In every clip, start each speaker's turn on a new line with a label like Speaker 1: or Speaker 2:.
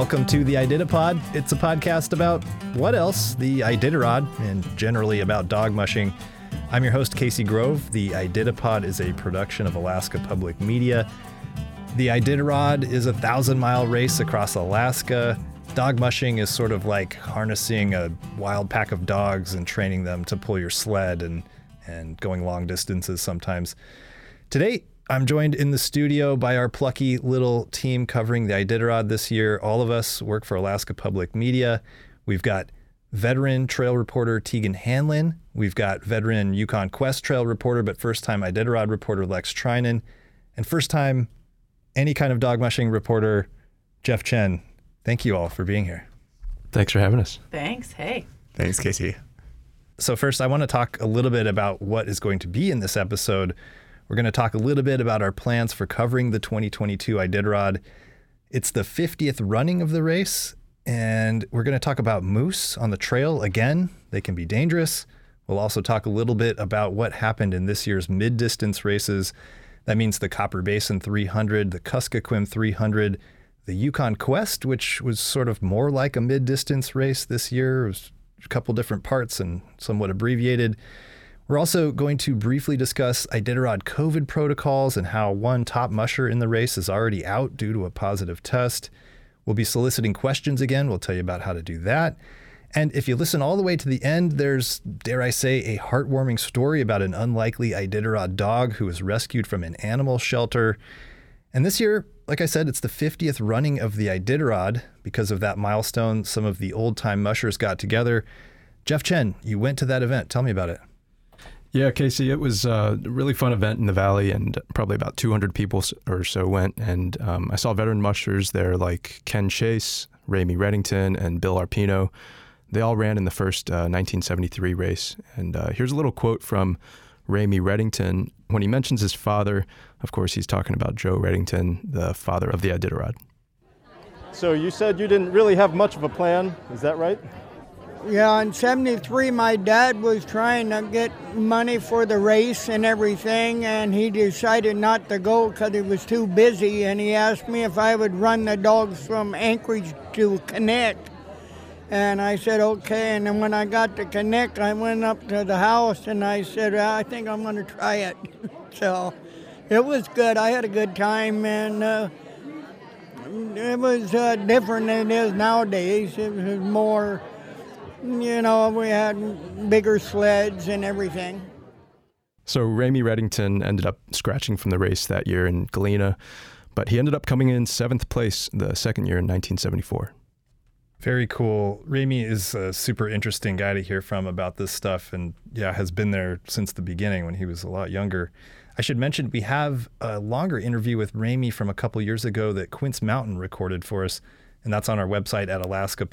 Speaker 1: Welcome to the Iditarod. It's a podcast about what else? The Iditarod, and generally about dog mushing. I'm your host, Casey Grove. The Iditarod is a production of Alaska Public Media. The Iditarod is a 1,000-mile race across Alaska. Dog mushing is sort of like harnessing a wild pack of dogs and training them to pull your sled and going long distances sometimes. Today, I'm joined in the studio by our plucky little team covering the Iditarod this year. All of us work for Alaska Public Media. We've got veteran trail reporter Tegan Hanlon. We've got veteran Yukon Quest trail reporter, but first-time Iditarod reporter Lex Trinan. And first-time any kind of dog mushing reporter, Jeff Chen. Thank you all for being here.
Speaker 2: Thanks for having us.
Speaker 3: Thanks. Hey.
Speaker 4: Thanks, Casey.
Speaker 1: So first, I want to talk a little bit about what is going to be in this episode. We're going to talk a little bit about our plans for covering the 2022 Iditarod. It's the 50th running of the race, and we're going to talk about moose on the trail again. They can be dangerous. We'll also talk a little bit about what happened in this year's mid-distance races. That means the Copper Basin 300, the Kuskokwim 300, the Yukon Quest, which was sort of more like a mid-distance race this year. It was a couple different parts and somewhat abbreviated. We're also going to briefly discuss Iditarod COVID protocols and how one top musher in the race is already out due to a positive test. We'll be soliciting questions again. We'll tell you about how to do that. And if you listen all the way to the end, there's, dare I say, a heartwarming story about an unlikely Iditarod dog who was rescued from an animal shelter. And this year, like I said, it's the 50th running of the Iditarod. Because of that milestone, some of the old-time mushers got together. Jeff Chen, you went to that event. Tell me about it.
Speaker 2: Yeah, Casey, it was a really fun event in the valley, and probably about 200 people or so went. And I saw veteran mushers there like Ken Chase, Ramey Reddington, and Bill Arpino. They all ran in the first 1973 race. And here's a little quote from Ramey Reddington. When he mentions his father, of course, he's talking about Joe Reddington, the father of the Iditarod.
Speaker 5: So you said you didn't really have much of a plan, is that right?
Speaker 6: Yeah, in 73, my dad was trying to get money for the race and everything, and he decided not to go because he was too busy, and he asked me if I would run the dogs from Anchorage to Connect. And I said, okay, and then when I got to Connect, I went up to the house, and I said, I think I'm going to try it. So it was good. I had a good time, and it was different than it is nowadays. It was more... You know, we had bigger sleds and everything.
Speaker 2: So Ramey Reddington ended up scratching from the race that year in Galena, but he ended up coming in 7th place the second year in 1974.
Speaker 1: Very cool. Ramey is a super interesting guy to hear from about this stuff, and yeah, has been there since the beginning when he was a lot younger. I should mention we have a longer interview with Ramey from a couple years ago that Quince Mountain recorded for us. And that's on our website at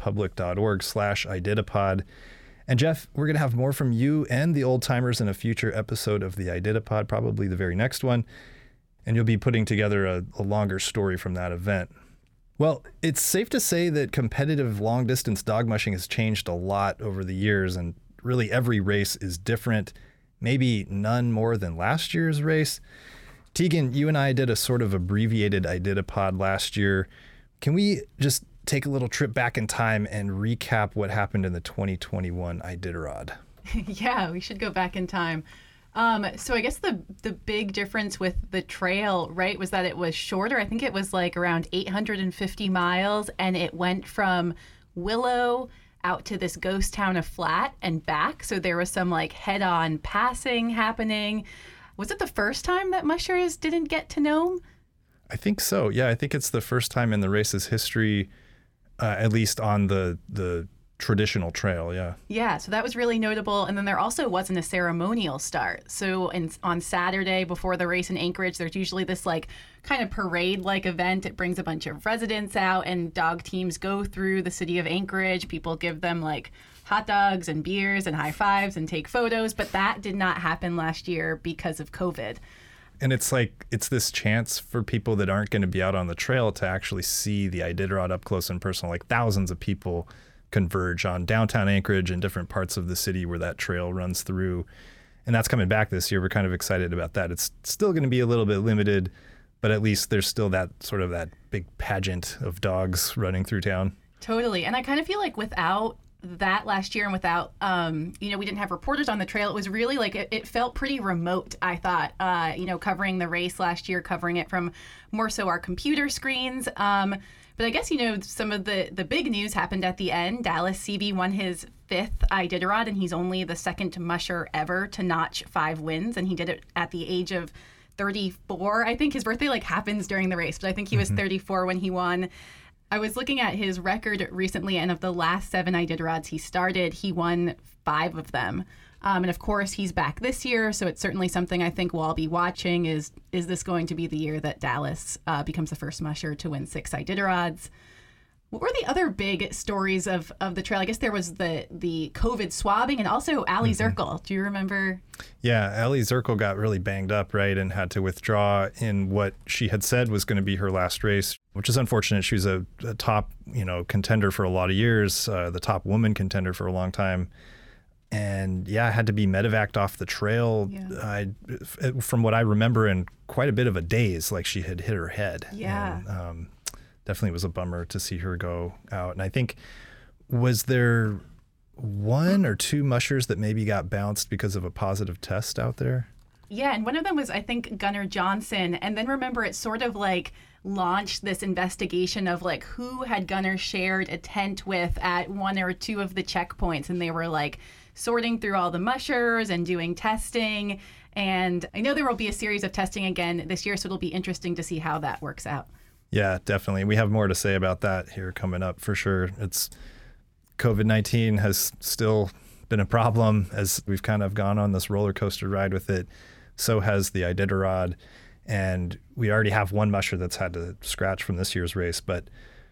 Speaker 1: alaskapublic.org/Iditarod. And Jeff, we're going to have more from you and the old timers in a future episode of the Iditarod, probably the very next one. And you'll be putting together a longer story from that event. Well, it's safe to say that competitive long-distance dog mushing has changed a lot over the years, and really every race is different, maybe none more than last year's race. Tegan, you and I did a sort of abbreviated Iditarod last year. Can we just take a little trip back in time and recap what happened in the 2021 Iditarod?
Speaker 3: Yeah, we should go back in time. So I guess the big difference with the trail, right, was that it was shorter. I think it was like around 850 miles, and it went from Willow out to this ghost town of Flat and back. So there was some like head-on passing happening. Was it the first time that mushers didn't get to Nome?
Speaker 1: I think so. Yeah, I think it's the first time in the race's history, at least on the traditional trail. Yeah.
Speaker 3: Yeah, so that was really notable. And then there also wasn't a ceremonial start. So on Saturday before the race in Anchorage, there's usually this like kind of parade-like event. It brings a bunch of residents out, and dog teams go through the city of Anchorage. People give them like hot dogs and beers and high fives and take photos. But that did not happen last year because of COVID.
Speaker 1: And it's like, it's this chance for people that aren't going to be out on the trail to actually see the Iditarod up close and personal. Like thousands of people converge on downtown Anchorage and different parts of the city where that trail runs through. And that's coming back this year. We're kind of excited about that. It's still going to be a little bit limited, but at least there's still that sort of that big pageant of dogs running through town.
Speaker 3: Totally. And I kind of feel like without that last year and without, we didn't have reporters on the trail, it was really like it felt pretty remote, I thought, covering the race last year, covering it from more so our computer screens. But I guess, some of the big news happened at the end. Dallas Seavey won his 5th Iditarod, and he's only the second musher ever to notch 5 wins. And he did it at the age of 34. I think his birthday happens during the race, but I think he was 34 when he won. I was looking at his record recently, and of the last 7 Iditarods he started, he won 5 of them. And of course, he's back this year, so it's certainly something I think we'll all be watching. Is this going to be the year that Dallas becomes the first musher to win 6 Iditarods? What were the other big stories of the trail? I guess there was the COVID swabbing and also Ali Zirkle. Do you remember?
Speaker 1: Yeah, Ali Zirkle got really banged up, right, and had to withdraw in what she had said was going to be her last race, which is unfortunate. She was a top, contender for a lot of years, the top woman contender for a long time. And had to be medevaced off the trail. Yeah. From what I remember, in quite a bit of a daze, like she had hit her head.
Speaker 3: Yeah.
Speaker 1: And, definitely was a bummer to see her go out. And I think, was there 1 or 2 mushers that maybe got bounced because of a positive test out there?
Speaker 3: Yeah, and one of them was, I think, Gunnar Johnson. And then remember, it sort of launched this investigation of who had Gunnar shared a tent with at 1 or 2 of the checkpoints. And they were sorting through all the mushers and doing testing. And I know there will be a series of testing again this year, so it'll be interesting to see how that works out.
Speaker 1: Yeah, definitely. We have more to say about that here coming up for sure. It's COVID-19 has still been a problem as we've kind of gone on this roller coaster ride with it. So has the Iditarod. And we already have 1 musher that's had to scratch from this year's race, but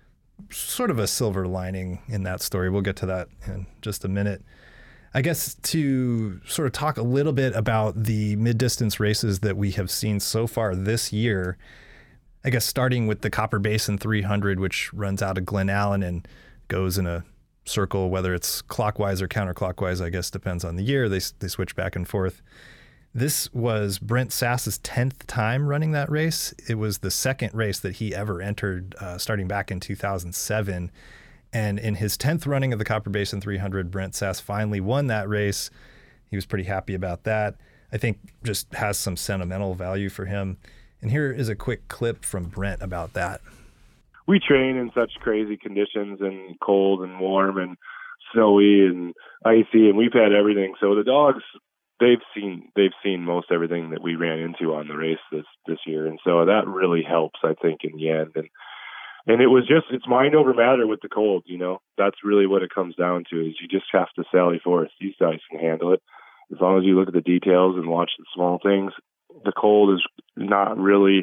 Speaker 1: sort of a silver lining in that story. We'll get to that in just a minute. I guess to sort of talk a little bit about the mid-distance races that we have seen so far this year, I guess starting with the Copper Basin 300, which runs out of Glen Allen and goes in a circle, whether it's clockwise or counterclockwise, I guess depends on the year. They switch back and forth. This was Brent Sass's 10th time running that race. It was the second race that he ever entered, starting back in 2007. And in his 10th running of the Copper Basin 300, Brent Sass finally won that race. He was pretty happy about that. I think just has some sentimental value for him. And here is a quick clip from Brent about that.
Speaker 4: We train in such crazy conditions and cold and warm and snowy and icy, and we've had everything. So the dogs, they've seen most everything that we ran into on the race this year. And so that really helps, I think, in the end. And it was it's mind over matter with the cold, That's really what it comes down to, is you just have to sally forth. These guys can handle it. As long as you look at the details and watch the small things, the cold is not really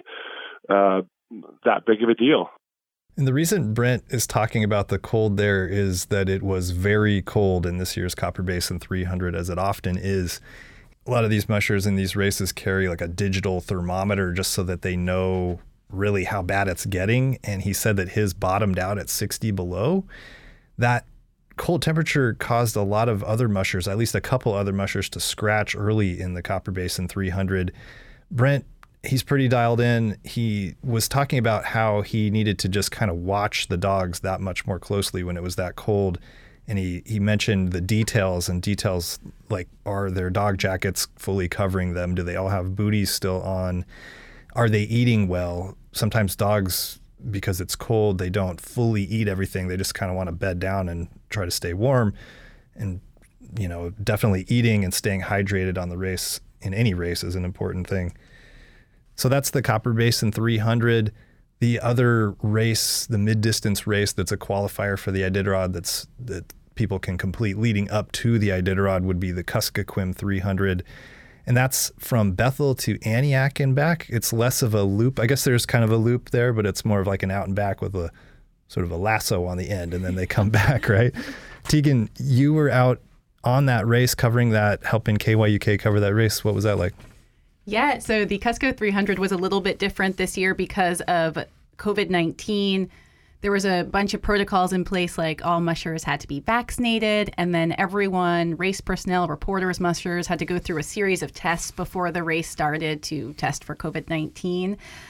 Speaker 4: that big of a deal.
Speaker 1: And the reason Brent is talking about the cold there is that it was very cold in this year's Copper Basin 300, as it often is. A lot of these mushers in these races carry a digital thermometer just so that they know really how bad it's getting. And he said that his bottomed out at 60 below. That cold temperature caused a lot of other mushers, at least a couple other mushers, to scratch early in the Copper Basin 300. Brent, he's pretty dialed in. He was talking about how he needed to just kind of watch the dogs that much more closely when it was that cold. And he mentioned the details like, are their dog jackets fully covering them? Do they all have booties still on? Are they eating well? Sometimes dogs, because it's cold, they don't fully eat everything. They just kind of want to bed down and try to stay warm. And, definitely eating and staying hydrated on the race, in any race, is an important thing. So that's the Copper Basin 300. The other race, the mid-distance race that's a qualifier for the Iditarod that people can complete leading up to the Iditarod would be the Kuskokwim 300. And that's from Bethel to Aniak and back. It's less of a loop. I guess there's kind of a loop there, but it's more of like an out and back with a sort of a lasso on the end, and then they come back, right? Tegan, you were out on that race covering that, helping KYUK cover that race. What was that like?
Speaker 3: Yeah, so the Cusco 300 was a little bit different this year because of COVID-19. There was a bunch of protocols in place, like all mushers had to be vaccinated, and then everyone, race personnel, reporters, mushers, had to go through a series of tests before the race started to test for COVID-19.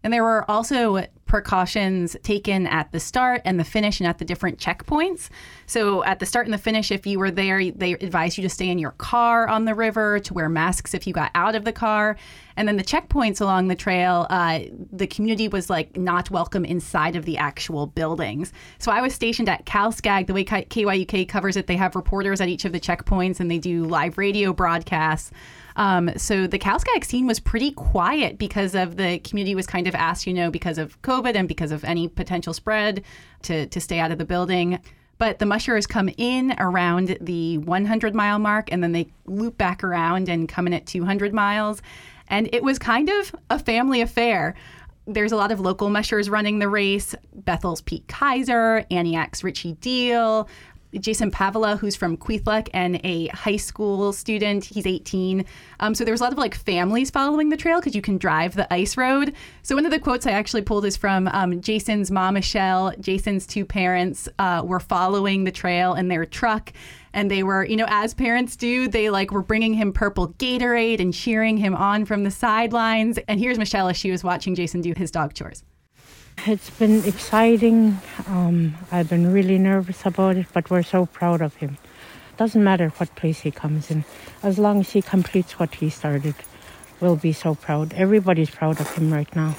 Speaker 3: And there were also precautions taken at the start and the finish and at the different checkpoints. So at the start and the finish, if you were there, they advised you to stay in your car on the river, to wear masks if you got out of the car. And then the checkpoints along the trail, the community was like not welcome inside of the actual buildings. So I was stationed at CalSCAG. The way KYUK covers it, they have reporters at each of the checkpoints and they do live radio broadcasts. So the CalSCAG scene was pretty quiet because of the community was kind of asked, because of COVID and because of any potential spread to stay out of the building. But the mushers come in around the 100-mile mark, and then they loop back around and come in at 200 miles. And it was kind of a family affair. There's a lot of local mushers running the race. Bethel's Pete Kaiser, Antioch's Richie Deal, Jason Pavela, who's from Kwethluk and a high school student. He's 18. So there was a lot of like families following the trail because you can drive the ice road. So one of the quotes I actually pulled is from Jason's mom, Michelle. Jason's two parents were following the trail in their truck. And they were, as parents do, they were bringing him purple Gatorade and cheering him on from the sidelines. And here's Michelle as she was watching Jason do his dog chores.
Speaker 7: It's been exciting. I've been really nervous about it, but we're so proud of him. Doesn't matter what place he comes in. As long as he completes what he started, we'll be so proud. Everybody's proud of him right now.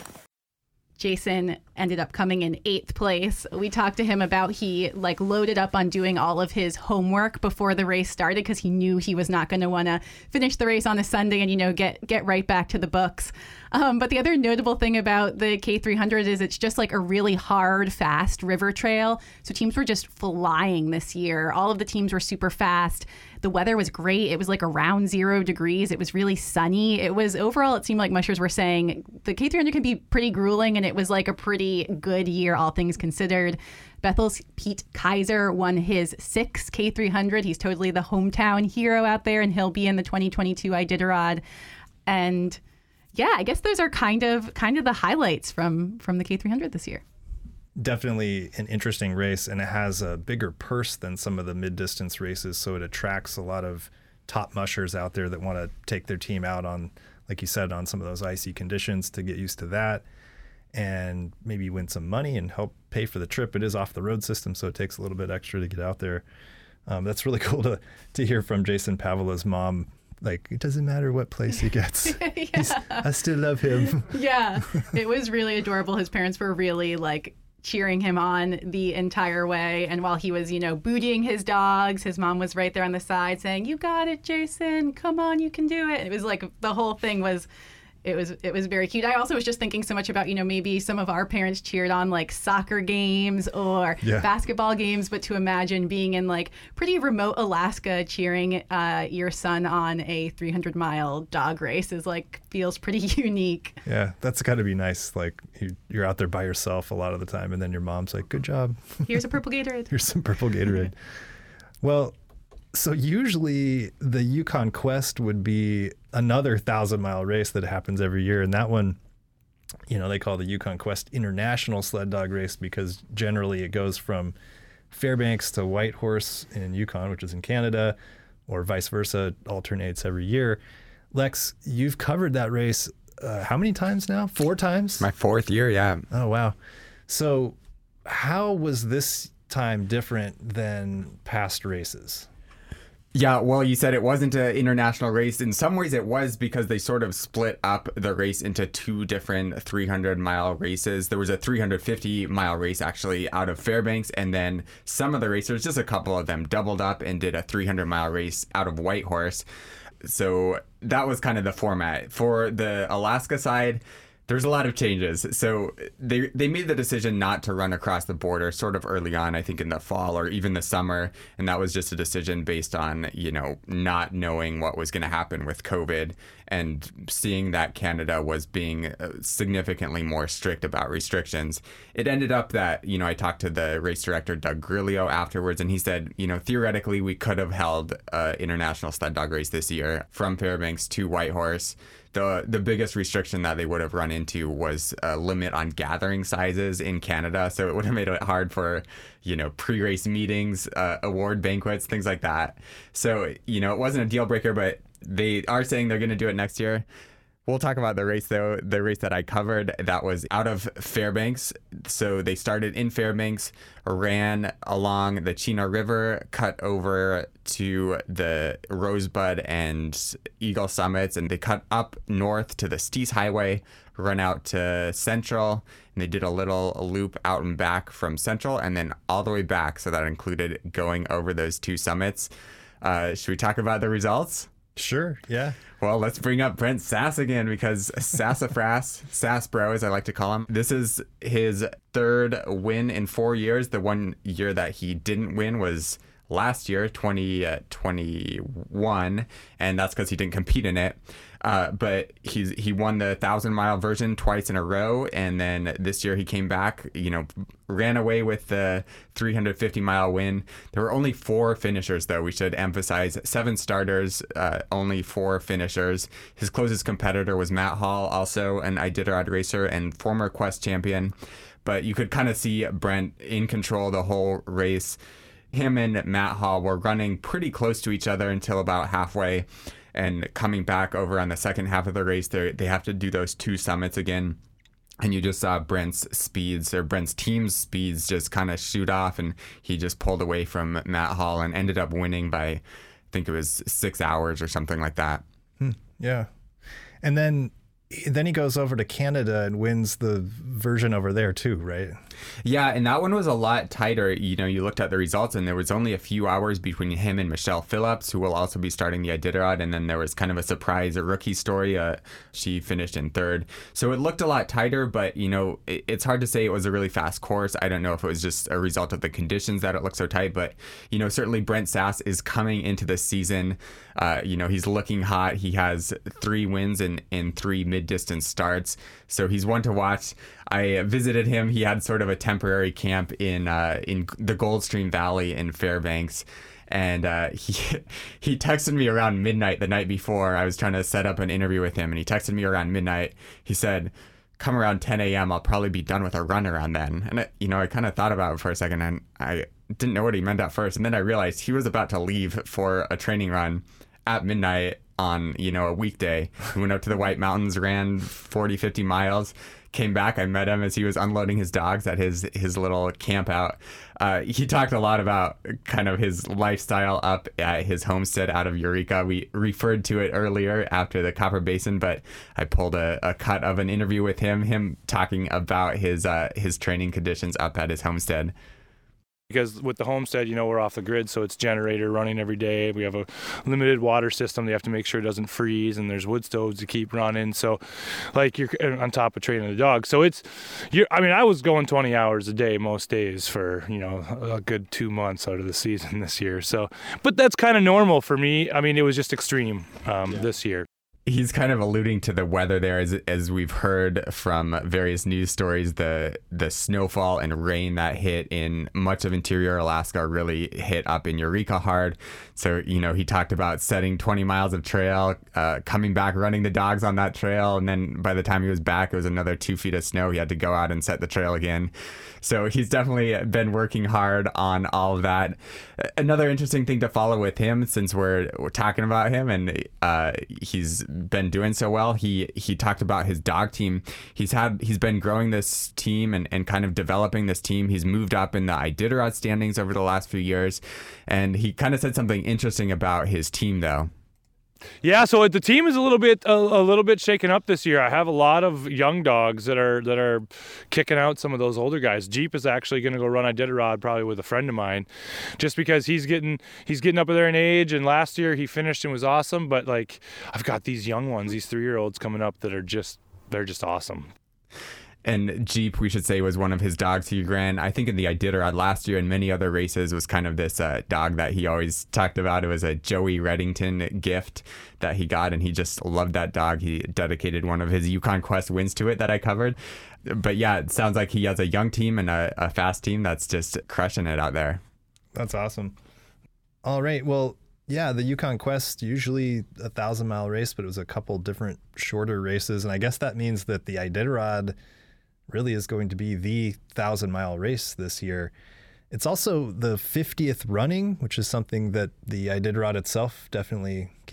Speaker 3: Jason ended up coming in 8th place. We talked to him about he loaded up on doing all of his homework before the race started because he knew he was not going to want to finish the race on a Sunday and, get right back to the books. But the other notable thing about the K300 is it's just a really hard, fast river trail. So teams were just flying this year. All of the teams were super fast. The weather was great. It was around 0 degrees. It was really sunny. It was overall, it seemed like mushers were saying the K300 can be pretty grueling, and it was a pretty good year, all things considered. Bethel's Pete Kaiser won his 6th K300. He's totally the hometown hero out there, and he'll be in the 2022 Iditarod. And yeah, I guess those are kind of the highlights from the K300 this year.
Speaker 1: Definitely an interesting race, and it has a bigger purse than some of the mid-distance races, so it attracts a lot of top mushers out there that want to take their team out on, like you said, on some of those icy conditions to get used to that and maybe win some money and help pay for the trip. It is off the road system, so it takes a little bit extra to get out there. That's really cool to hear from Jason Pavela's mom. It doesn't matter what place he gets.
Speaker 3: Yeah.
Speaker 1: I still love him.
Speaker 3: Yeah, it was really adorable. His parents were really cheering him on the entire way. And while he was, bootying his dogs, his mom was right there on the side saying, "You got it, Jason. Come on, you can do it." It was the whole thing was, it was very cute. I also was just thinking so much about, maybe some of our parents cheered on soccer games or basketball games, but to imagine being in pretty remote Alaska cheering your son on a 300-mile dog race is feels pretty unique.
Speaker 1: Yeah, that's got to be nice. You're out there by yourself a lot of the time, and then your mom's like, "Good job.
Speaker 3: Here's a purple Gatorade."
Speaker 1: Here's some purple Gatorade. Well, so usually the Yukon Quest would be another 1,000-mile race that happens every year. And that one, they call the Yukon Quest International Sled Dog Race because generally it goes from Fairbanks to Whitehorse in Yukon, which is in Canada, or vice versa, alternates every year. Lex, you've covered that race how many times now? 4 times?
Speaker 8: My 4th year, yeah.
Speaker 1: Oh, wow. So how was this time different than past races?
Speaker 8: Yeah, well, you said it wasn't an international race. In some ways it was because they sort of split up the race into 2 different 300-mile races. There was a 350-mile race actually out of Fairbanks, and then some of the racers, just a couple of them, doubled up and did a 300-mile race out of Whitehorse. So that was kind of the format. For the Alaska side, there's a lot of changes. So they made the decision not to run across the border sort of early on, I think in the fall or even the summer. And that was just a decision based on, not knowing what was going to happen with COVID and seeing that Canada was being significantly more strict about restrictions. It ended up that, I talked to the race director, Doug Grilio, afterwards, and he said, theoretically we could have held an international sled dog race this year from Fairbanks to Whitehorse. The biggest restriction that they would have run into was a limit on gathering sizes in Canada. So it would have made it hard for, pre-race meetings, award banquets, things like that. So, it wasn't a deal breaker, but they are saying they're going to do it next year. We'll talk about the race, though. The race that I covered, that was out of Fairbanks. So they started in Fairbanks, ran along the Chino River, cut over to the Rosebud and Eagle Summits, and they cut up north to the Steese Highway, run out to Central, and they did a little loop out and back from Central, and then all the way back. So that included going over those two summits. Should we talk about the results?
Speaker 1: Sure, yeah.
Speaker 8: Well, let's bring up Brent Sass again, because Sassafras, Sass Bro, as I like to call him, this is his third win in 4 years. The 1 year that he didn't win was last year, 2021, and that's because he didn't compete in it. But he won the 1,000-mile version twice in a row, and then this year he came back, ran away with the 350-mile win. There were only 4 finishers, though. We should emphasize 7 starters, only 4 finishers. His closest competitor was Matt Hall, also an Iditarod racer and former Quest champion. But you could kind of see Brent in control the whole race. Him and Matt Hall were running pretty close to each other until about halfway. And coming back over on the second half of the race, they have to do those 2 summits again. And you just saw Brent's team's speeds just kind of shoot off, and he just pulled away from Matt Hall and ended up winning by, I think it was 6 hours or something like that.
Speaker 1: Yeah. And then he goes over to Canada and wins the version over there too, right?
Speaker 8: Yeah, and that one was a lot tighter. You looked at the results, and there was only a few hours between him and Michelle Phillips, who will also be starting the Iditarod. And then there was kind of a surprise, a rookie story. She finished in 3rd. So it looked a lot tighter, but, it's hard to say it was a really fast course. I don't know if it was just a result of the conditions that it looked so tight, but, certainly Brent Sass is coming into this season. He's looking hot. He has 3 wins in 3 mid-distance starts. So he's one to watch. I visited him. He had sort of a temporary camp in the Goldstream Valley in Fairbanks. And he texted me around midnight the night before. I was trying to set up an interview with him, and he texted me around midnight. He said, come around 10 a.m. I'll probably be done with a run around then. And, I kind of thought about it for a second, and I didn't know what he meant at first. And then I realized he was about to leave for a training run at midnight on, a weekday. We went up to the White Mountains, ran 40, 50 miles, came back. I met him as he was unloading his dogs at his little camp out. He talked a lot about kind of his lifestyle up at his homestead out of Eureka. We referred to it earlier after the Copper Basin, but I pulled a cut of an interview with him talking about his training conditions up at his homestead.
Speaker 9: Because with the homestead, we're off the grid, so it's generator running every day. We have a limited water system. They have to make sure it doesn't freeze, and there's wood stoves to keep running. So, you're on top of training the dog. So I was going 20 hours a day most days for, a good 2 months out of the season this year. So, but that's kind of normal for me. It was just extreme this year.
Speaker 8: He's kind of alluding to the weather there, as we've heard from various news stories. The snowfall and rain that hit in much of interior Alaska really hit up in Eureka hard. So, he talked about setting 20 miles of trail, coming back, running the dogs on that trail. And then by the time he was back, it was another 2 feet of snow. He had to go out and set the trail again. So he's definitely been working hard on all of that. Another interesting thing to follow with him, since we're talking about him and he's been doing so well, he talked about his dog team. He's been growing this team and kind of developing this team. He's moved up in the Iditarod standings over the last few years, and he kind of said something interesting about his team, though.
Speaker 9: Yeah, so the team is a little bit shaken up this year. I have a lot of young dogs that are kicking out some of those older guys. Jeep is actually going to go run Iditarod probably with a friend of mine, just because he's getting up there in age. And last year he finished and was awesome. But I've got these young ones, these 3-year-olds coming up that they're just awesome.
Speaker 8: And Jeep, we should say, was one of his dogs he ran, I think, in the Iditarod last year and many other races. Was kind of this dog that he always talked about. It was a Joey Reddington gift that he got, and he just loved that dog. He dedicated one of his Yukon Quest wins to it that I covered. But yeah, it sounds like he has a young team and a fast team that's just crushing it out there.
Speaker 1: That's awesome. All right, well, yeah, the Yukon Quest, usually a 1,000-mile race, but it was a couple different shorter races. And I guess that means that the Iditarod really is going to be the 1,000-mile race this year. It's also the 50th running, which is something that the Iditarod itself definitely keeps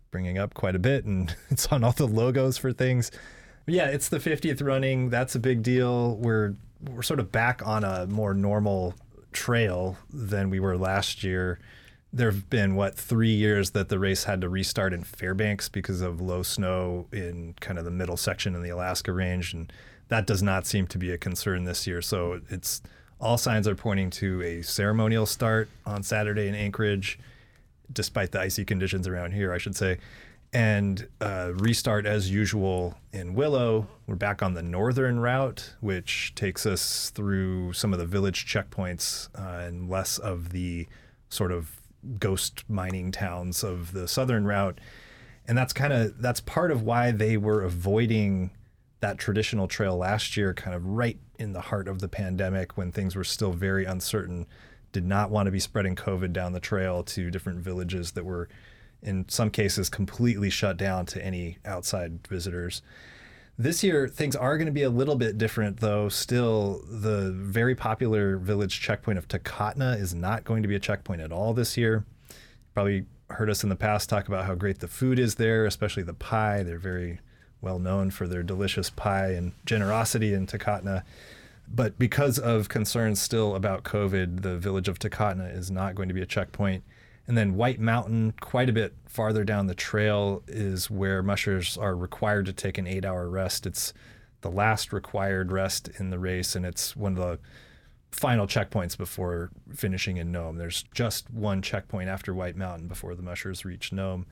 Speaker 1: bringing up quite a bit, and it's on all the logos for things. But yeah, it's the 50th running. That's a big deal. We're sort of back on a more normal trail than we were last year. There have been, 3 years that the race had to restart in Fairbanks because of low snow in kind of the middle section in the Alaska Range, and that does not seem to be a concern this year. So it's all signs are pointing to a ceremonial start on Saturday in Anchorage, despite the icy conditions around here, I should say, and restart as usual in Willow. We're back on the northern route, which takes us through some of the village checkpoints and less of the sort of ghost mining towns of the southern route. And that's part of why they were avoiding that traditional trail last year, kind of right in the heart of the pandemic when things were still very uncertain, did not want to be spreading COVID down the trail to different villages that were in some cases completely shut down to any outside visitors. This year, things are going to be a little bit different, though. Still, the very popular village checkpoint of Takotna is not going to be a checkpoint at all this year. Probably heard us in the past talk about how great the food is there, especially the pie. They're very well known for their delicious pie and generosity in Takotna. But because of concerns still about COVID, the village of Takotna is not going to be a checkpoint. And then White Mountain, quite a bit farther down the trail, is where mushers are required to take an 8-hour rest. It's the last required rest in the race, and it's one of the final checkpoints before finishing in Nome. There's just one checkpoint after White Mountain before the mushers reach Nome.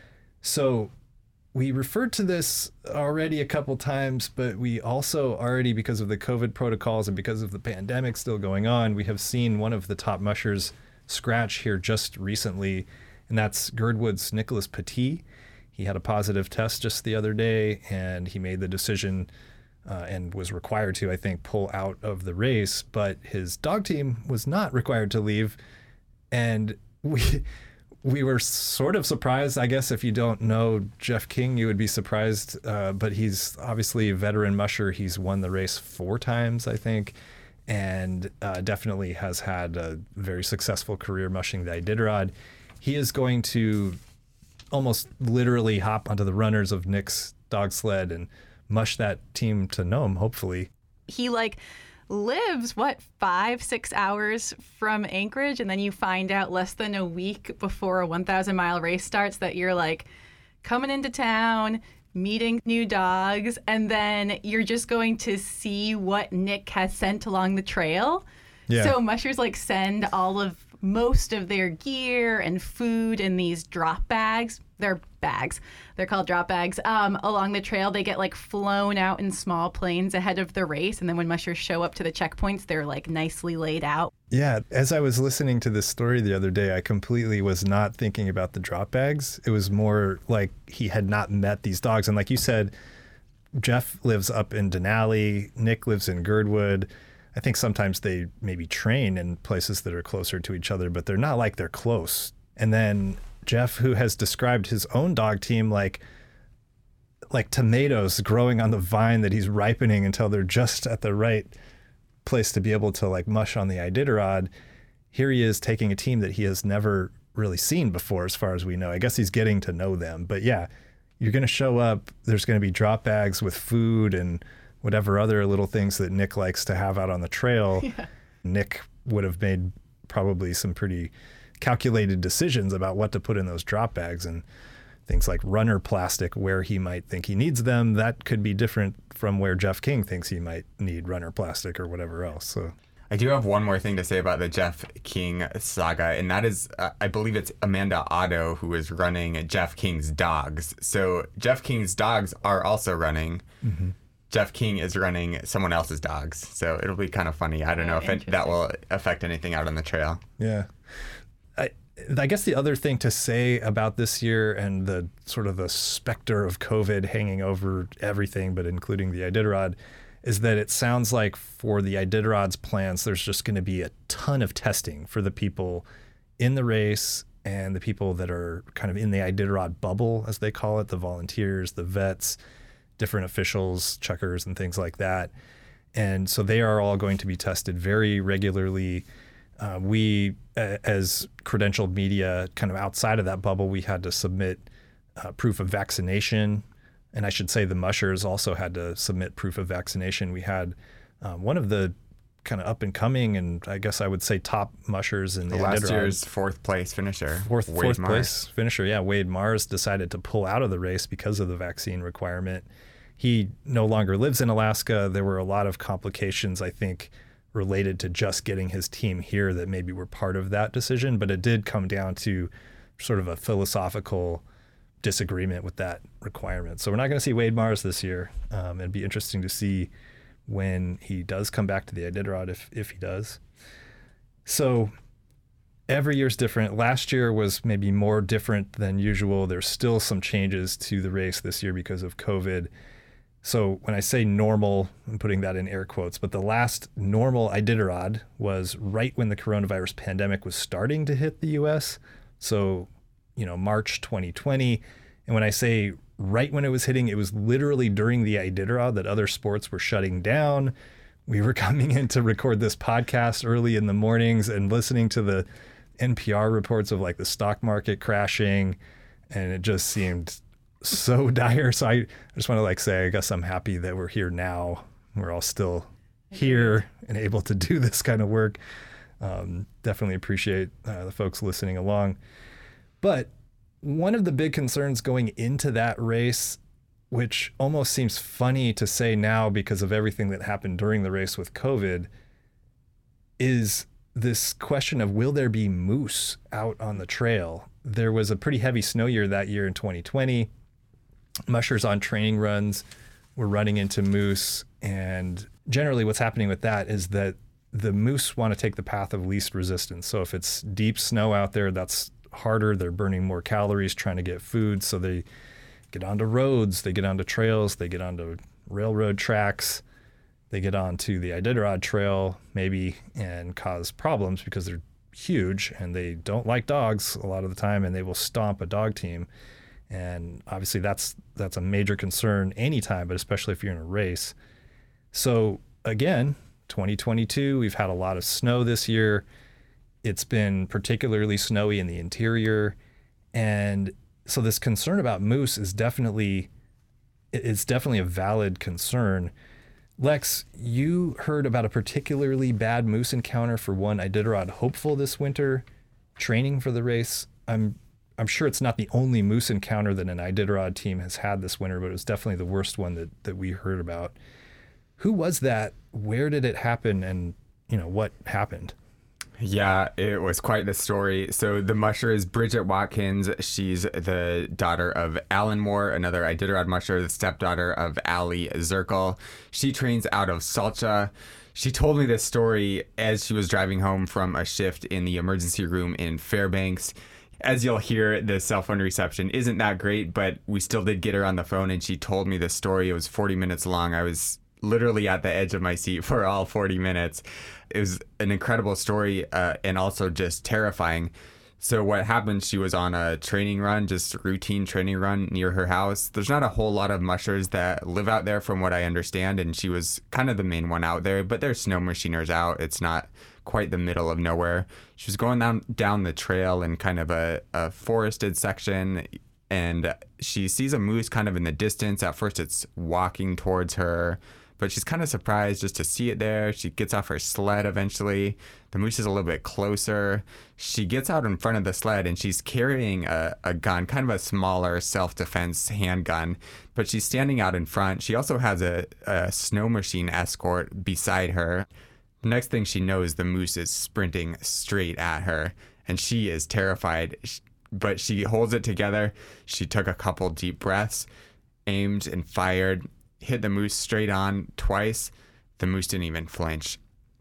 Speaker 1: So we referred to this already a couple times, but we also already, because of the COVID protocols and because of the pandemic still going on, we have seen one of the top mushers scratch here just recently, and that's Girdwood's Nicholas Petit. He had a positive test just the other day, and he made the decision and was required to, I think, pull out of the race, but his dog team was not required to leave. And we were sort of surprised. I guess if you don't know Jeff King, you would be surprised, but he's obviously a veteran musher. He's won the race 4 times, I think, and definitely has had a very successful career mushing the Iditarod. He is going to almost literally hop onto the runners of Nick's dog sled and mush that team to Nome, hopefully.
Speaker 3: He lives 5-6 hours from Anchorage, and then you find out less than a week before a 1,000-mile race starts that you're coming into town, meeting new dogs, and then you're just going to see what Nick has sent along the trail. Yeah. So mushers send most of their gear and food in these drop bags. They're bags. They're called drop bags. Along the trail, they get flown out in small planes ahead of the race. And then when mushers show up to the checkpoints, they're nicely laid out.
Speaker 1: Yeah. As I was listening to this story the other day, I completely was not thinking about the drop bags. It was more like he had not met these dogs. And like you said, Jeff lives up in Denali. Nick lives in Girdwood. I think sometimes they maybe train in places that are closer to each other, but they're not they're close. And then Jeff, who has described his own dog team like tomatoes growing on the vine that he's ripening until they're just at the right place to be able to mush on the Iditarod. Here he is taking a team that he has never really seen before, as far as we know. I guess he's getting to know them. But yeah, you're going to show up. There's going to be drop bags with food and whatever other little things that Nick likes to have out on the trail. Yeah. Nick would have made probably some pretty calculated decisions about what to put in those drop bags, and things like runner plastic where he might think he needs them. That could be different from where Jeff King thinks he might need runner plastic or whatever else. So
Speaker 8: I do have one more thing to say about the Jeff King saga, and that is, I believe it's Amanda Otto who is running Jeff King's dogs. So Jeff King's dogs are also running. Mm-hmm. Jeff King is running someone else's dogs. So it'll be kind of funny. I don't know if that will affect anything out on the trail.
Speaker 1: Yeah. I guess the other thing to say about this year and the sort of the specter of COVID hanging over everything, but including the Iditarod, is that it sounds like for the Iditarod's plans, there's just going to be a ton of testing for the people in the race and the people that are kind of in the Iditarod bubble, as they call it, the volunteers, the vets, different officials, checkers, and things like that. And so they are all going to be tested very regularly. We, as credentialed media, kind of outside of that bubble, we had to submit proof of vaccination. And I should say the mushers also had to submit proof of vaccination. We had one of the kind of up and coming, and I guess I would say top mushers in the
Speaker 8: last
Speaker 1: Iditarod.
Speaker 8: year's fourth place finisher.
Speaker 1: Fourth place finisher, yeah. Wade Mars decided to pull out of the race because of the vaccine requirement. He no longer lives in Alaska. There were a lot of complications, I think, related to just getting his team here that maybe were part of that decision, but it did come down to sort of a philosophical disagreement with that requirement. So we're not going to see Wade Mars this year. It'd be interesting to see when he does come back to the Iditarod, if he does. So every year's different. Last year was maybe more different than usual. There's still some changes to the race this year because of COVID. So when I say normal, I'm putting that in air quotes, but the last normal Iditarod was right when the coronavirus pandemic was starting to hit the US. So, March 2020. And when I say right when it was hitting, it was literally during the Iditarod that other sports were shutting down. We were coming in to record this podcast early in the mornings and listening to the NPR reports of like the stock market crashing, and it just seemed so dire. So I just want to say, I guess I'm happy that we're here now. We're all still here and able to do this kind of work. Definitely appreciate the folks listening along. But one of the big concerns going into that race, which almost seems funny to say now because of everything that happened during the race with COVID, is this question of will there be moose out on the trail? There was a pretty heavy snow year that year in 2020. Mushers on training runs were running into moose, and generally what's happening with that is that the moose want to take the path of least resistance. So if it's deep snow out there, that's harder. They're burning more calories trying to get food. So they get onto roads, they get onto trails, they get onto railroad tracks, they get onto the Iditarod Trail maybe and cause problems because they're huge and they don't like dogs a lot of the time, and they will stomp a dog team. And obviously that's a major concern anytime, but especially if you're in a race. So again, 2022, we've had a lot of snow this year. It's been particularly snowy in the interior. And so this concern about moose is definitely a valid concern. Lex, you heard about a particularly bad moose encounter for one Iditarod hopeful this winter, training for the race. I'm sure it's not the only moose encounter that an Iditarod team has had this winter, but it was definitely the worst one that we heard about. Who was that? Where did it happen? And, what happened?
Speaker 8: Yeah, it was quite the story. So the musher is Bridget Watkins. She's the daughter of Alan Moore, another Iditarod musher, the stepdaughter of Ali Zirkle. She trains out of Salcha. She told me this story as she was driving home from a shift in the emergency room in Fairbanks. As you'll hear, the cell phone reception isn't that great, but we still did get her on the phone, and she told me this story. It was 40 minutes long. I was literally at the edge of my seat for all 40 minutes. It was an incredible story and also just terrifying. So what happened, she was on a training run, just a routine training run near her house. There's not a whole lot of mushers that live out there from what I understand, and she was kind of the main one out there, but there's snow machiners out. It's not quite the middle of nowhere. She was going down the trail in kind of a forested section, and she sees a moose kind of in the distance. At first it's walking towards her, but she's kind of surprised just to see it there. She gets off her sled eventually. The moose is a little bit closer. She gets out in front of the sled, and she's carrying a gun, kind of a smaller self-defense handgun, but she's standing out in front. She also has a snow machine escort beside her. The next thing she knows, the moose is sprinting straight at her, and she is terrified, but she holds it together. She took a couple deep breaths, aimed and fired, hit the moose straight on twice. The moose didn't even flinch.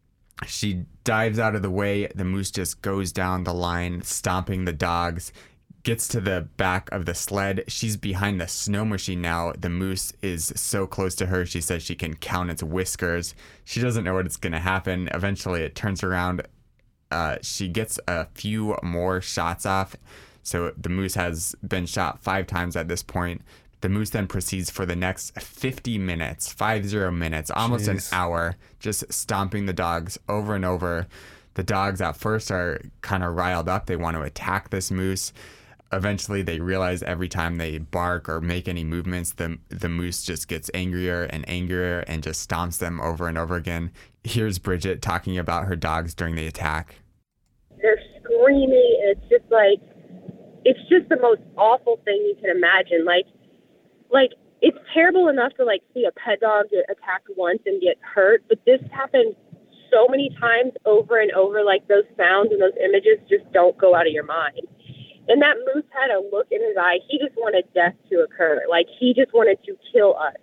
Speaker 8: She dives out of the way. The moose just goes down the line, stomping the dogs, gets to the back of the sled. She's behind the snow machine now. The moose is so close to her, she says she can count its whiskers. She doesn't know what's going to happen. Eventually it turns around. She gets a few more shots off. So the moose has been shot 5 times at this point. The moose then proceeds for the next 50 minutes, 50 minutes, almost an hour, just stomping the dogs over and over. The dogs at first are kind of riled up. They want to attack this moose. eventually they realize every time they bark or make any movements, the moose just gets angrier and angrier and just stomps them over and over again. Here's Bridget talking about her dogs during the attack.
Speaker 10: They're screaming, and it's just the most awful thing you can imagine. Like it's terrible enough to see a pet dog get attacked once and get hurt, but this happened so many times over and over. Like, those sounds and those images just don't go out of your mind. And that moose had a look in his eye. He just wanted death to occur. Like, he just wanted to kill us.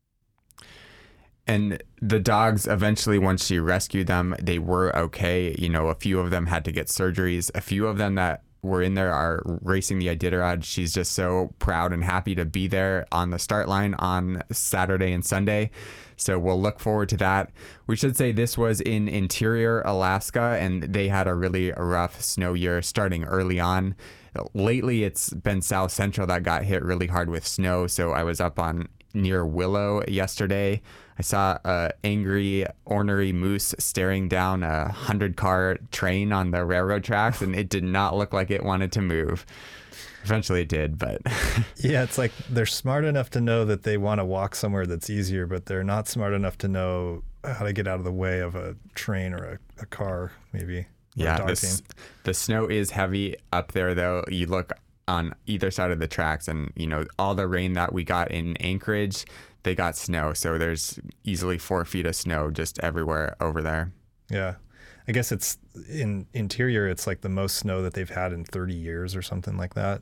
Speaker 8: And the dogs, eventually, once she rescued them, they were okay. You know, a few of them had to get surgeries. A few of them that were in there are racing the Iditarod. She's just so proud and happy to be there on the start line on Saturday and Sunday. So we'll look forward to that. We should say this was in Interior Alaska, and they had a really rough snow year starting early on. Lately, it's been South Central that got hit really hard with snow. So I was up on near Willow yesterday. I saw a angry, ornery moose staring down a 100-car train on the railroad tracks, and it did not look like it wanted to move. Eventually it did, but...
Speaker 1: Yeah, it's like they're smart enough to know that they want to walk somewhere that's easier, but they're not smart enough to know how to get out of the way of a train or a car, maybe.
Speaker 8: Yeah, the snow is heavy up there, though. You look on either side of the tracks, and, you know, all the rain that we got in Anchorage, they got snow. So there's easily 4 feet of snow just everywhere over there.
Speaker 1: Yeah. I guess it's in Interior, it's like the most snow that they've had in 30 years or something like that.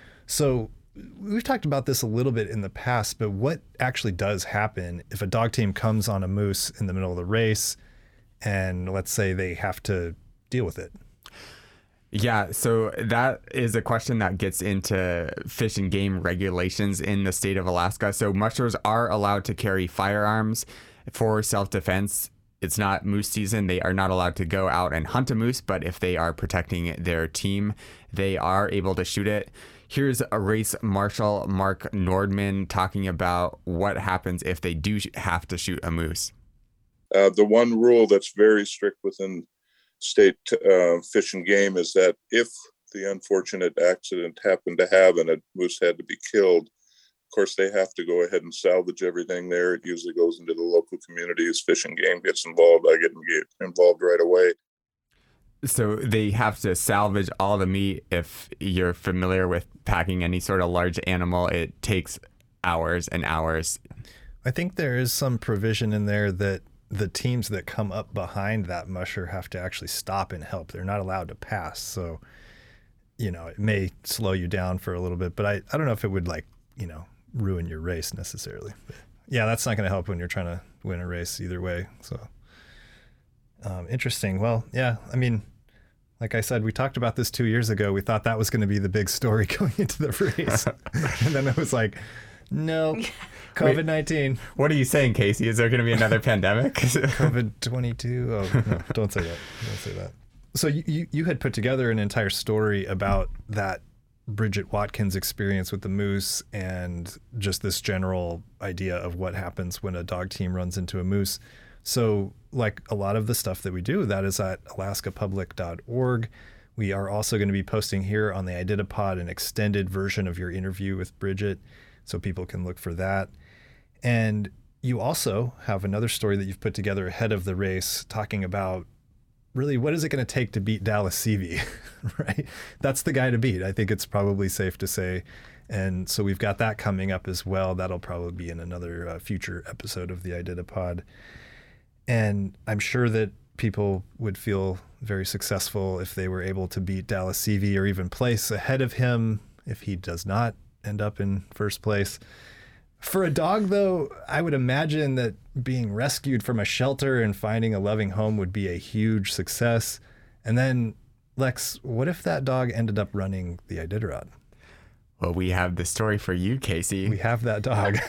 Speaker 1: So we've talked about this a little bit in the past, but what actually does happen if a dog team comes on a moose in the middle of the race and let's say they have to deal with it?
Speaker 8: Yeah, so that is a question that gets into fish and game regulations in the state of Alaska. So mushers are allowed to carry firearms for self-defense. It's not moose season. They are not allowed to go out and hunt a moose, but if they are protecting their team, they are able to shoot it. Here's a race marshal, Mark Nordman, talking about what happens if they do have to shoot a moose.
Speaker 11: The one rule that's very strict within state fish and game is that if the unfortunate accident happened to happen, a moose had to be killed, of course, they have to go ahead and salvage everything there. It usually goes into the local communities. Fish and game gets involved. I get involved right away.
Speaker 8: So they have to salvage all the meat. If you're familiar with packing any sort of large animal, it takes hours and hours.
Speaker 1: I think there is some provision in there that the teams that come up behind that musher have to actually stop and help. They're not allowed to pass. So, you know, it may slow you down for a little bit, but I don't know if it would ruin your race necessarily. But yeah, that's not going to help when you're trying to win a race either way. So interesting. Well, yeah, I mean, like I said, we talked about this 2 years ago. We thought that was going to be the big story going into the race. And then it was like, no, COVID-19.
Speaker 8: Wait, what are you saying, Casey? Is there going to be another pandemic?
Speaker 1: COVID-22? Oh, no, don't say that. Don't say that. So you had put together an entire story about that Bridget Watkins experience with the moose and just this general idea of what happens when a dog team runs into a moose. So like a lot of the stuff that we do, that is at alaskapublic.org. We are also going to be posting here on the IDITAPod an extended version of your interview with Bridget, so people can look for that. And you also have another story that you've put together ahead of the race talking about really what is it going to take to beat Dallas Seavey, right? That's the guy to beat. I think it's probably safe to say. And so we've got that coming up as well. That'll probably be in another future episode of the IDITAPod. And I'm sure that people would feel very successful if they were able to beat Dallas Seavey or even place ahead of him if he does not end up in first place. For a dog, though, I would imagine that being rescued from a shelter and finding a loving home would be a huge success. And then, Lex, what if that dog ended up running the Iditarod?
Speaker 8: Well, we have the story for you, Casey.
Speaker 1: We have that dog.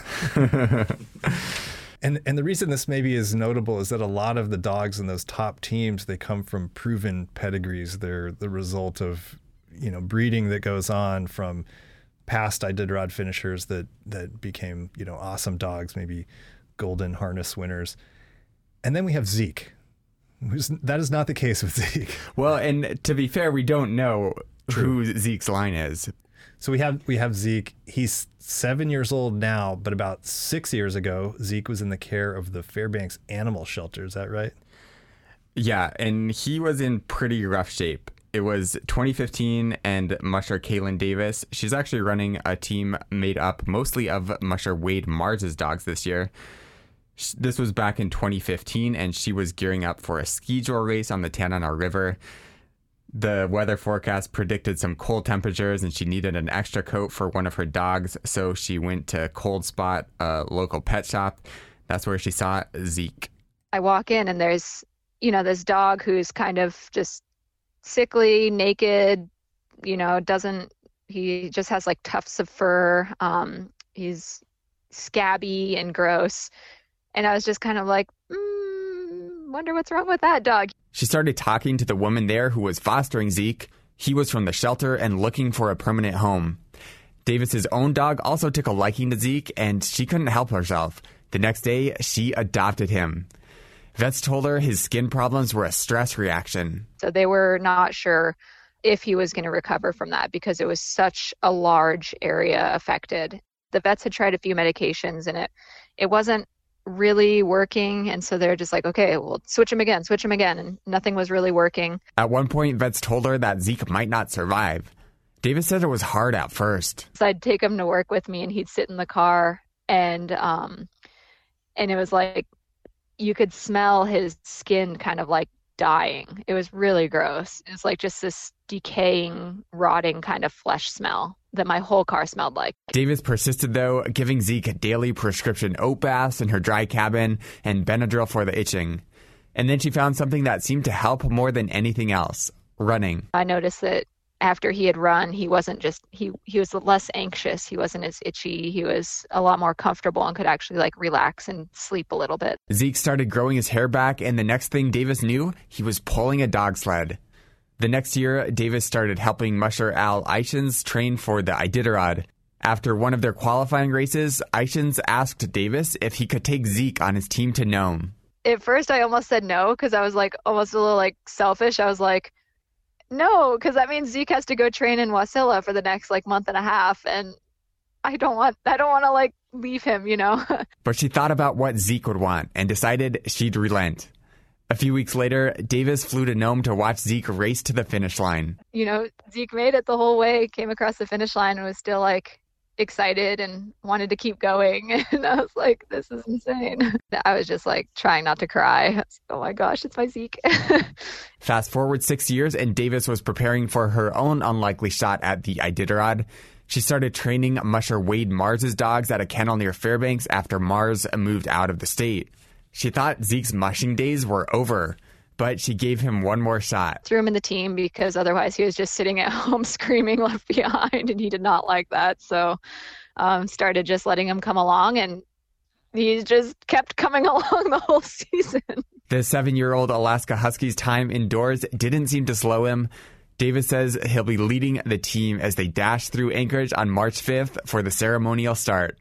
Speaker 1: And the reason this maybe is notable is that a lot of the dogs in those top teams, they come from proven pedigrees. They're the result of, breeding that goes on from past Iditarod finishers that became, awesome dogs, maybe golden harness winners. And then we have Zeke. That is not the case with Zeke.
Speaker 8: Well, and to be fair, we don't know who Zeke's line is.
Speaker 1: So we have Zeke. He's 7 years old now, but about 6 years ago, Zeke was in the care of the Fairbanks Animal Shelter. Is that right?
Speaker 8: Yeah, and he was in pretty rough shape. It was 2015, and musher Kaylin Davis, she's actually running a team made up mostly of musher Wade Mars's dogs this year. This was back in 2015, and she was gearing up for a ski jewel race on the Tanana River. The weather forecast predicted some cold temperatures, and she needed an extra coat for one of her dogs, so she went to Cold Spot, a local pet shop. That's where she saw Zeke.
Speaker 12: I walk in, and there's, this dog who's kind of just sickly, naked, he just has like tufts of fur. He's scabby and gross. And I was just kind of like, wonder what's wrong with that dog.
Speaker 8: She started talking to the woman there who was fostering Zeke. He was from the shelter and looking for a permanent home. Davis's own dog also took a liking to Zeke, and she couldn't help herself. The next day, she adopted him. Vets told her his skin problems were a stress reaction.
Speaker 12: So they were not sure if he was going to recover from that because it was such a large area affected. The vets had tried a few medications, and it wasn't really working, and so they're just like, okay, we'll switch him again, and nothing was really working.
Speaker 8: At one point, vets told her that Zeke might not survive. Davis said it was hard at first.
Speaker 12: So I'd take him to work with me, and he'd sit in the car, and it was like you could smell his skin kind of like dying. It was really gross. It was like just this decaying, rotting kind of flesh smell that my whole car smelled like.
Speaker 8: Davis persisted, though, giving Zeke daily prescription oat baths in her dry cabin and Benadryl for the itching. And then she found something that seemed to help more than anything else: running.
Speaker 12: I noticed that after he had run, he wasn't just, he was less anxious. He wasn't as itchy. He was a lot more comfortable and could actually like relax and sleep a little bit.
Speaker 8: Zeke started growing his hair back, and the next thing Davis knew, he was pulling a dog sled. The next year, Davis started helping musher Al Eichens train for the Iditarod. After one of their qualifying races, Eichens asked Davis if he could take Zeke on his team to Nome.
Speaker 12: At first, I almost said no because I was like almost a little like selfish. I was like, no, because that means Zeke has to go train in Wasilla for the next like month and a half, and I don't want to like leave him,
Speaker 8: But she thought about what Zeke would want and decided she'd relent. A few weeks later, Davis flew to Nome to watch Zeke race to the finish line.
Speaker 12: Zeke made it the whole way, came across the finish line, and was still like excited and wanted to keep going. And I was like, this is insane. I was just like trying not to cry. Like, oh my gosh, it's my Zeke.
Speaker 8: Fast forward 6 years, and Davis was preparing for her own unlikely shot at the Iditarod. She started training musher Wade Mars's dogs at a kennel near Fairbanks after Mars moved out of the state. She thought Zeke's mushing days were over, but she gave him one more shot.
Speaker 12: Threw him in the team because otherwise he was just sitting at home screaming left behind, and he did not like that. So started just letting him come along, and he just kept coming along the whole season.
Speaker 8: The 7-year-old Alaska Husky's time indoors didn't seem to slow him. Davis says he'll be leading the team as they dash through Anchorage on March 5th for the ceremonial start.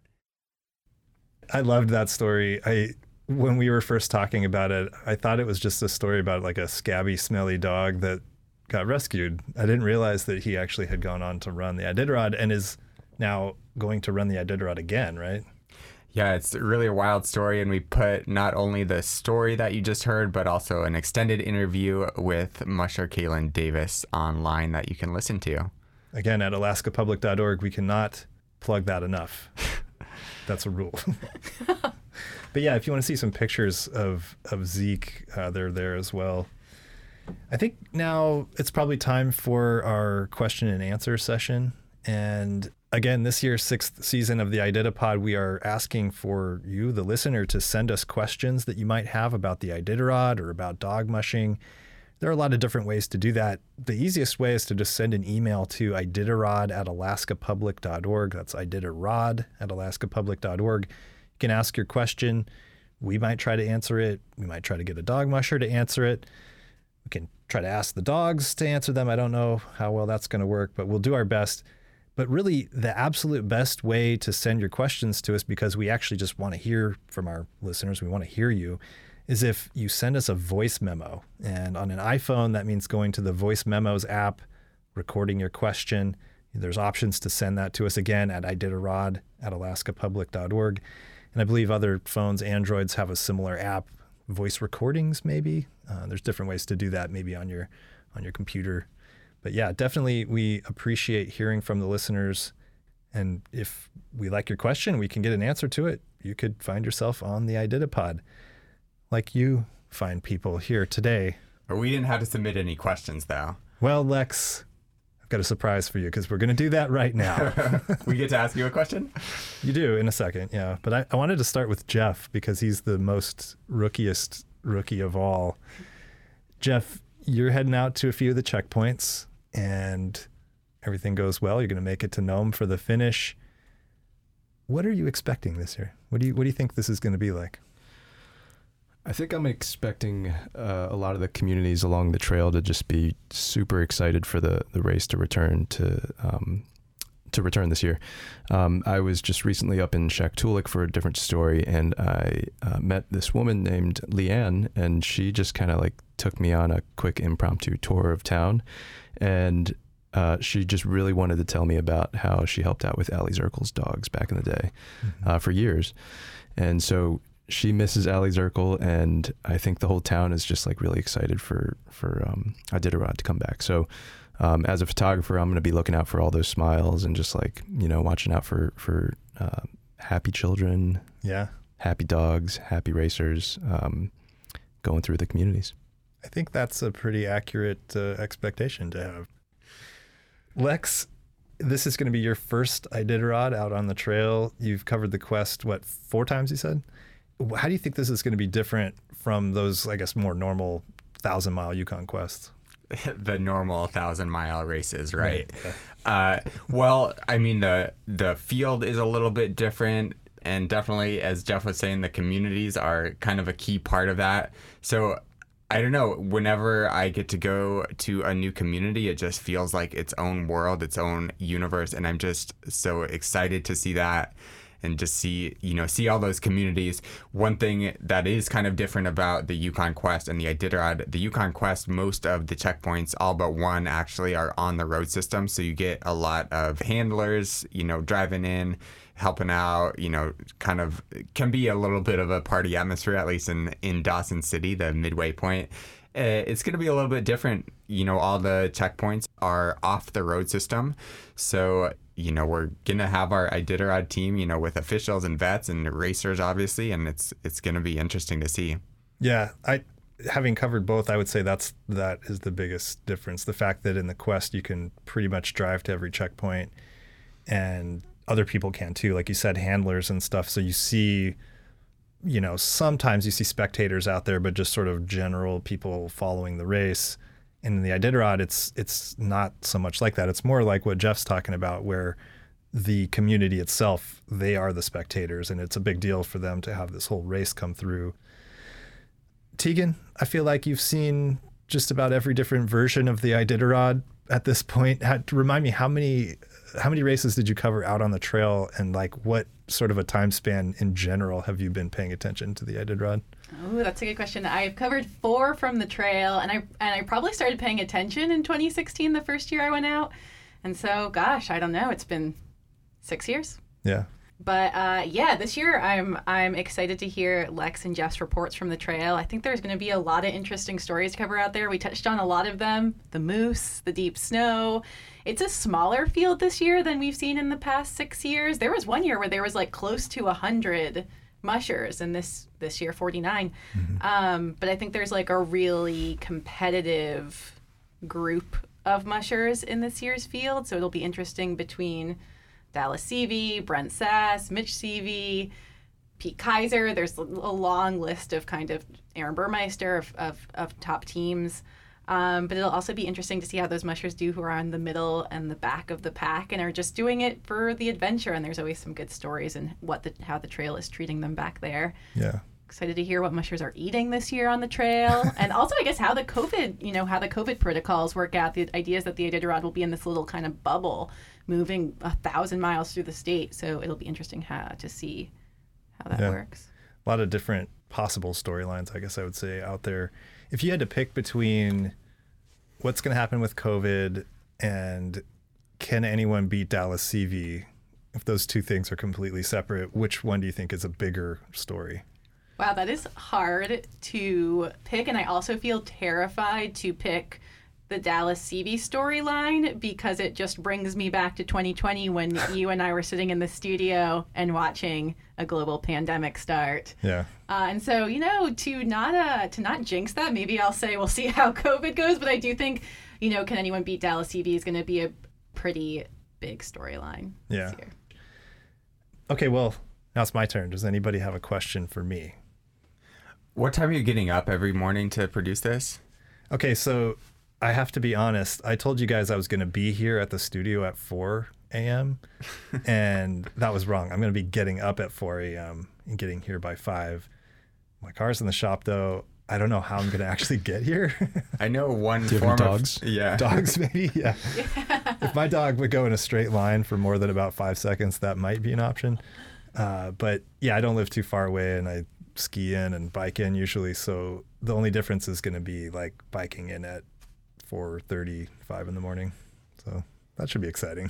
Speaker 1: I loved that story. When we were first talking about it, I thought it was just a story about like a scabby, smelly dog that got rescued. I didn't realize that he actually had gone on to run the Iditarod and is now going to run the Iditarod again, right?
Speaker 8: Yeah, it's really a wild story, and we put not only the story that you just heard, but also an extended interview with musher Kaylin Davis online that you can listen to.
Speaker 1: Again, at alaskapublic.org, we cannot plug that enough. That's a rule. But yeah, if you want to see some pictures of Zeke, they're there as well. I think now it's probably time for our question and answer session. And again, this year's 6th season of the Iditapod, we are asking for you, the listener, to send us questions that you might have about the Iditarod or about dog mushing. There are a lot of different ways to do that. The easiest way is to just send an email to iditarod@alaskapublic.org. That's iditarod@alaskapublic.org. You can ask your question. We might try to answer it. We might try to get a dog musher to answer it. We can try to ask the dogs to answer them. I don't know how well that's going to work, but we'll do our best. But really, the absolute best way to send your questions to us, because we actually just want to hear from our listeners, we want to hear you, is if you send us a voice memo. And on an iPhone, that means going to the Voice Memos app, recording your question. There's options to send that to us again at iditarod@alaskapublic.org. And I believe other phones, Androids, have a similar app, voice recordings maybe. There's different ways to do that maybe on your computer. But yeah, definitely we appreciate hearing from the listeners. And if we like your question, we can get an answer to it. You could find yourself on the iDidapod, like you find people here today.
Speaker 8: But we didn't have to submit any questions, though.
Speaker 1: Well, Lex, I've got a surprise for you because we're going to do that right now.
Speaker 8: We get to ask you a question?
Speaker 1: You do in a second, yeah. But I wanted to start with Jeff because he's the most rookiest rookie of all. Jeff, you're heading out to a few of the checkpoints and everything goes well. You're going to make it to Nome for the finish. What are you expecting this year? What do you think this is going to be like?
Speaker 2: I think I'm expecting a lot of the communities along the trail to just be super excited for the race to return this year. I was just recently up in Shaktoolik for a different story, and I met this woman named Leanne, and she just kind of like took me on a quick impromptu tour of town, and she just really wanted to tell me about how she helped out with Allie Zirkle's dogs back in the day for years. And so she misses Allie Zirkle, and I think the whole town is just like really excited for Iditarod to come back. So as a photographer, I'm going to be looking out for all those smiles and just like, watching out for happy children, happy dogs, happy racers going through the communities.
Speaker 1: I think that's a pretty accurate expectation to have. Lex, this is going to be your first Iditarod out on the trail. You've covered the quest, 4 times you said? How do you think this is going to be different from those, I guess, more normal 1,000-mile Yukon quests?
Speaker 8: The normal 1,000-mile races, right? Well, I mean, the field is a little bit different, and definitely, as Jeff was saying, the communities are kind of a key part of that. So I don't know, whenever I get to go to a new community, it just feels like its own world, its own universe, and I'm just so excited to see that. And just see all those communities. One thing that is kind of different about the Yukon Quest and the Iditarod, the Yukon Quest, most of the checkpoints, all but one, actually are on the road system. So you get a lot of handlers, driving in, helping out, kind of can be a little bit of a party atmosphere, at least in Dawson City, the midway point. It's going to be a little bit different. All the checkpoints are off the road system. So we're going to have our Iditarod team, with officials and vets and racers, obviously, and it's going to be interesting to see.
Speaker 1: Yeah, having covered both, I would say that is the biggest difference. The fact that in the quest, you can pretty much drive to every checkpoint, and other people can too, like you said, handlers and stuff. So you see, sometimes you see spectators out there, but just sort of general people following the race. And in the Iditarod, it's not so much like that. It's more like what Jeff's talking about, where the community itself, they are the spectators, and it's a big deal for them to have this whole race come through. Tegan, I feel like you've seen just about every different version of the Iditarod at this point. Remind me, how many races did you cover out on the trail, and like what sort of a time span in general have you been paying attention to the Iditarod?
Speaker 3: Oh, that's a good question. I've covered 4 from the trail, and I probably started paying attention in 2016, the first year I went out. And so, gosh, I don't know. It's been 6 years.
Speaker 1: Yeah.
Speaker 3: But this year I'm excited to hear Lex and Jeff's reports from the trail. I think there's going to be a lot of interesting stories to cover out there. We touched on a lot of them: the moose, the deep snow. It's a smaller field this year than we've seen in the past 6 years. There was one year where there was like close to 100 mushers, and this year 49. But I think there's like a really competitive group of mushers in this year's field, so it'll be interesting between Dallas Seavey, Brent Sass, Mitch Seavey, Pete Kaiser. There's a long list of kind of Aaron Burmeister of top teams. But it'll also be interesting to see how those mushers do who are in the middle and the back of the pack and are just doing it for the adventure. And there's always some good stories and how the trail is treating them back there.
Speaker 1: Yeah.
Speaker 3: Excited to hear what mushers are eating this year on the trail. And also, I guess, how the COVID protocols work out. The idea is that the Iditarod will be in this little kind of bubble moving 1,000 miles through the state. So it'll be interesting to see how that works.
Speaker 1: A lot of different possible storylines, I guess I would say, out there. If you had to pick between what's going to happen with COVID and can anyone beat Dallas CV? If those two things are completely separate, which one do you think is a bigger story?
Speaker 3: Wow, that is hard to pick. And I also feel terrified to pick the Dallas CV storyline because it just brings me back to 2020 when you and I were sitting in the studio and watching a global pandemic start.
Speaker 1: Yeah.
Speaker 3: And so, to not jinx that, maybe I'll say we'll see how COVID goes. But I do think, can anyone beat Dallas CV is going to be a pretty big storyline.
Speaker 1: Yeah. This year. Okay, well, now it's my turn. Does anybody have a question for me?
Speaker 8: What time are you getting up every morning to produce this?
Speaker 1: Okay, so I have to be honest. I told you guys I was going to be here at the studio at 4 a.m. and that was wrong. I'm going to be getting up at 4 a.m. and getting here by 5. My car's in the shop, though. I don't know how I'm going to actually get here.
Speaker 8: I know one
Speaker 2: Do you
Speaker 8: form
Speaker 2: have any dogs?
Speaker 1: Dogs, maybe? Yeah. If my dog would go in a straight line for more than about 5 seconds, that might be an option. But yeah, I don't live too far away, and I ski in and bike in usually. So the only difference is going to be like biking in at 4:35 in the morning. So that should be exciting.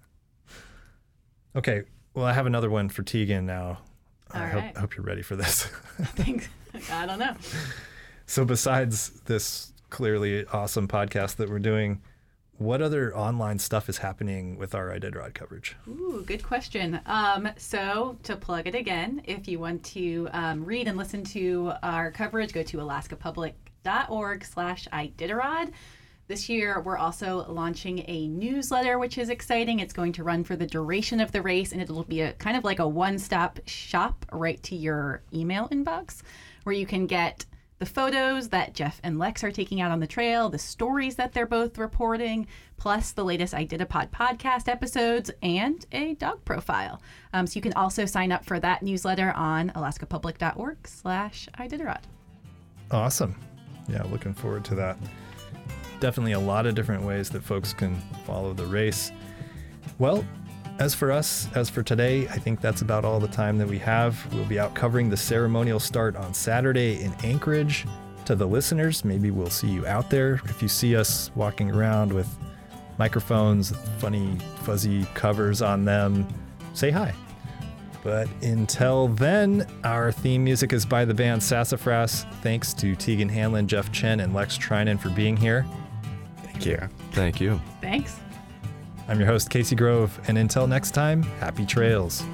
Speaker 1: Okay. Well, I have another one for Tegan now. I hope you're ready for this.
Speaker 3: I don't know.
Speaker 1: So besides this clearly awesome podcast that we're doing, what other online stuff is happening with our Iditarod coverage?
Speaker 3: Ooh, good question. So to plug it again, if you want to read and listen to our coverage, go to alaskapublic.org/Iditarod. This year, we're also launching a newsletter, which is exciting. It's going to run for the duration of the race, and it'll be a kind of like a one-stop shop right to your email inbox, where you can get the photos that Jeff and Lex are taking out on the trail, the stories that they're both reporting, plus the latest Iditapod podcast episodes, and a dog profile. So you can also sign up for that newsletter on alaskapublic.org/Iditarod.
Speaker 1: Awesome. Yeah, looking forward to that. Definitely a lot of different ways that folks can follow the race. Well, as for us, as for today, I think that's about all the time that we have. We'll be out covering the ceremonial start on Saturday in Anchorage. To the listeners, maybe we'll see you out there. If you see us walking around with microphones, funny, fuzzy covers on them, say hi. But until then, our theme music is by the band Sassafras. Thanks to Tegan Hanlon, Jeff Chen, and Lex Trinan for being here.
Speaker 8: Thank you.
Speaker 2: Thank you.
Speaker 3: Thanks.
Speaker 1: I'm your host, Casey Grove, and until next time, happy trails.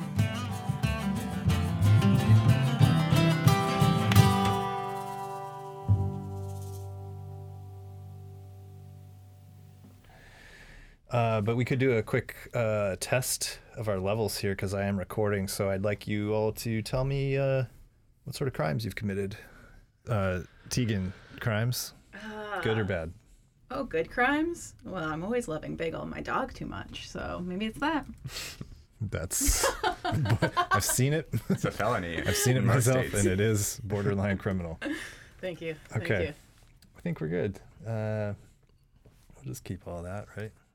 Speaker 1: But we could do a quick test of our levels here because I am recording. So I'd like you all to tell me what sort of crimes you've committed. Tegan, crimes? Good or bad?
Speaker 3: Oh, good crimes? Well, I'm always loving Bagel, my dog, too much. So maybe it's that.
Speaker 1: That's... I've seen it.
Speaker 8: It's a felony.
Speaker 1: I've seen it myself, and it is borderline criminal.
Speaker 3: Thank you.
Speaker 1: Okay.
Speaker 3: Thank you.
Speaker 1: I think we're good. We'll just keep all that, right?